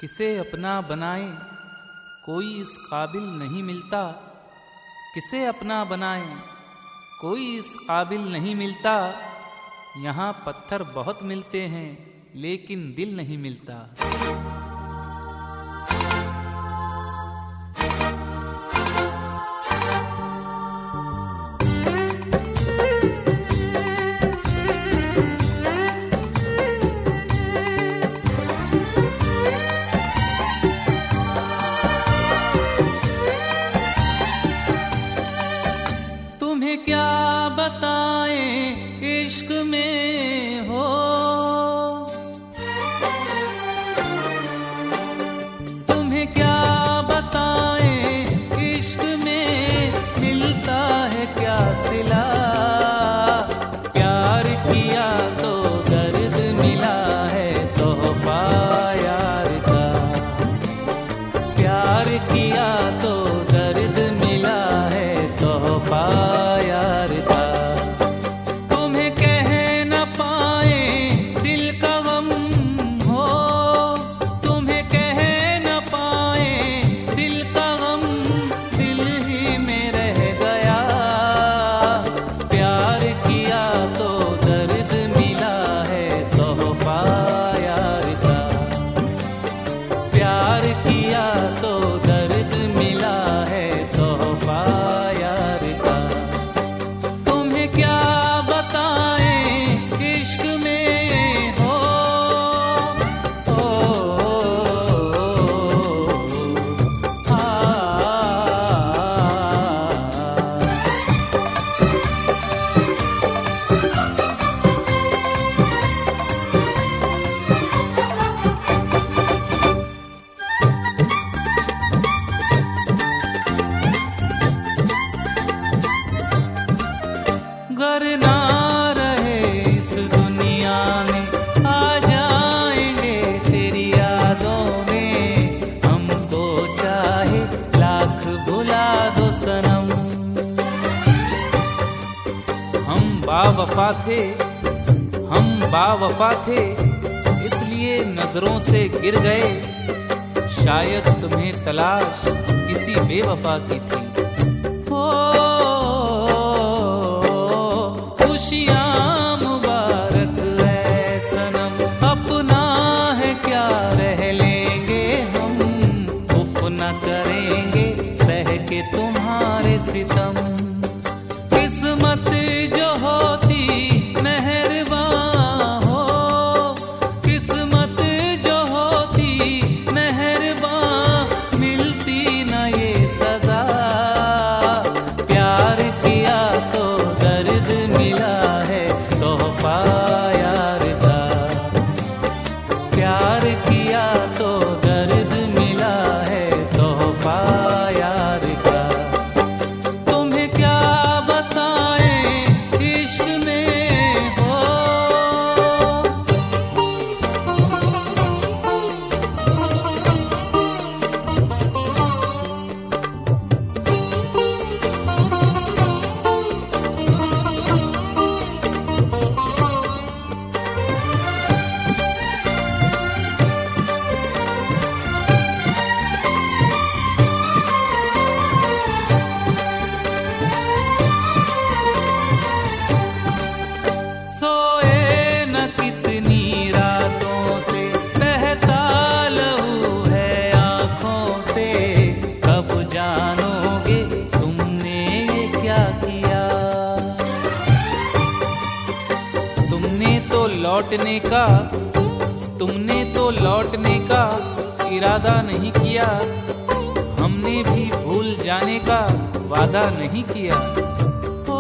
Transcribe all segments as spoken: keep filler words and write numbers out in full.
किसे अपना बनाए कोई इस काबिल नहीं मिलता, किसे अपना बनाए कोई इस काबिल नहीं मिलता। यहाँ पत्थर बहुत मिलते हैं लेकिन दिल नहीं मिलता। तुम्हें क्या बताएं इश्क में हो, तुम्हें क्या बताएं इश्क में मिलता है क्या सिला। प्यार किया तो दर्द मिला है तोहफा यार का, प्यार किया तो दर्द मिला है तोहफा यार का। तुम्हें कह न पाए दिल का गम हो, तुम्हें कह न पाए दिल का गम, दिल ही में रह गया। प्यार किया तो दर्द मिला है तोहफा यार का, प्यार किया तो दर्द मिला है तोहफा यार का। तुम्हें क्या बताएं इश्क में हो, ओ, आ, घर ना रहे इस दुनिया में आ जाएंगे तेरी यादों में। हमको चाहे लाख भुला दो सनम, हम बावफा थे, हम बावफा थे इसलिए नजरों से गिर गए। शायद तुम्हें तलाश किसी बेवफा की थी। ओ, खुशियाँ मुबारक है सनम, अपना है क्या रह लेंगे हम। उफ न करेंगे सह के तुम्हारे सितम। किस्मत जो होती मेहरबान हो, किस्मत जो होती मेहरबान, मिलती न ये सजा। प्यार किया तो दर्द मिला है तोहफा यार का, प्यार किया तो दर्द मिला है तोहफा यार का। तुम्हें क्या बताएं इश्क में हो, सोए न कितनी रातों से बहता लहू है आँखों से। कब जानोगे तुमने ये क्या किया, तुमने तो लौटने का, तुमने तो लौटने का इरादा नहीं किया। हमने भी भूल जाने का वादा नहीं किया। ओ,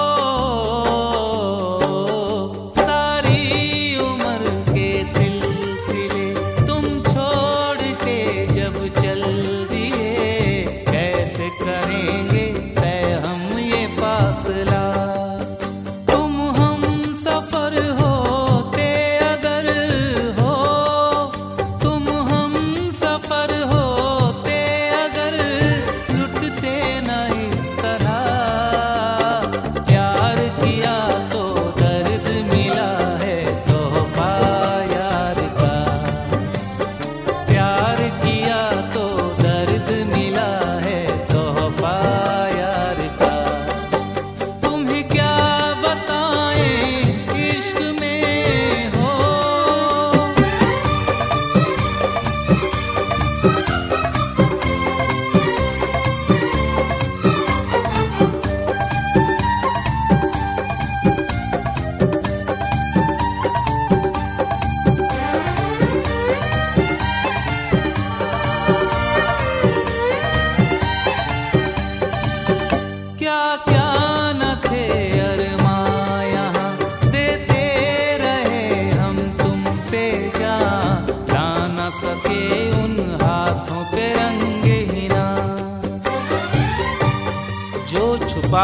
सारी उम्र के सिलसिले तुम छोड़ के जब चल दिए, कैसे करेंगे तय हम ये फासला। तुम हम सफर होते अगर हो, तुम हम सफर होते अगर, लुटते न इस तरह।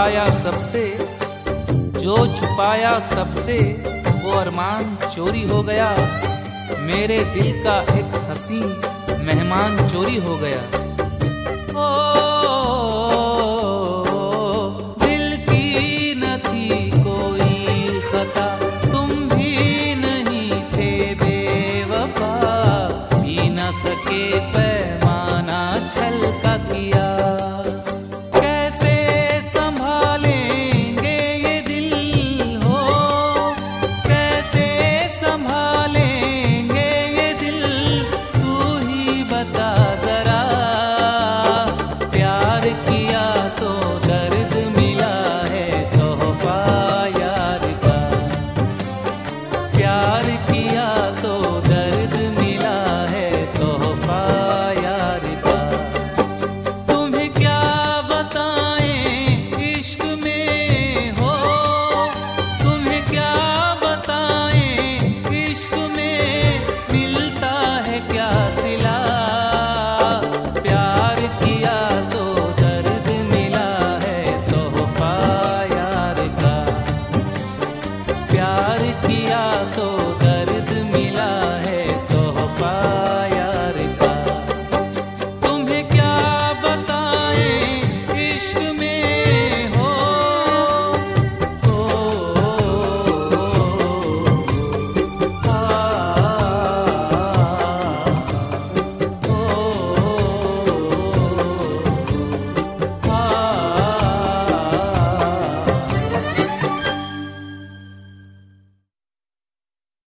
छुपाया सबसे, जो छुपाया सबसे वो अरमान चोरी हो गया। मेरे दिल का एक हसी मेहमान चोरी हो गया।